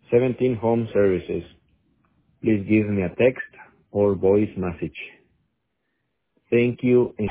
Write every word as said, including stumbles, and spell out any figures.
seventeen home services. Please give me a text or voice message. Thank you.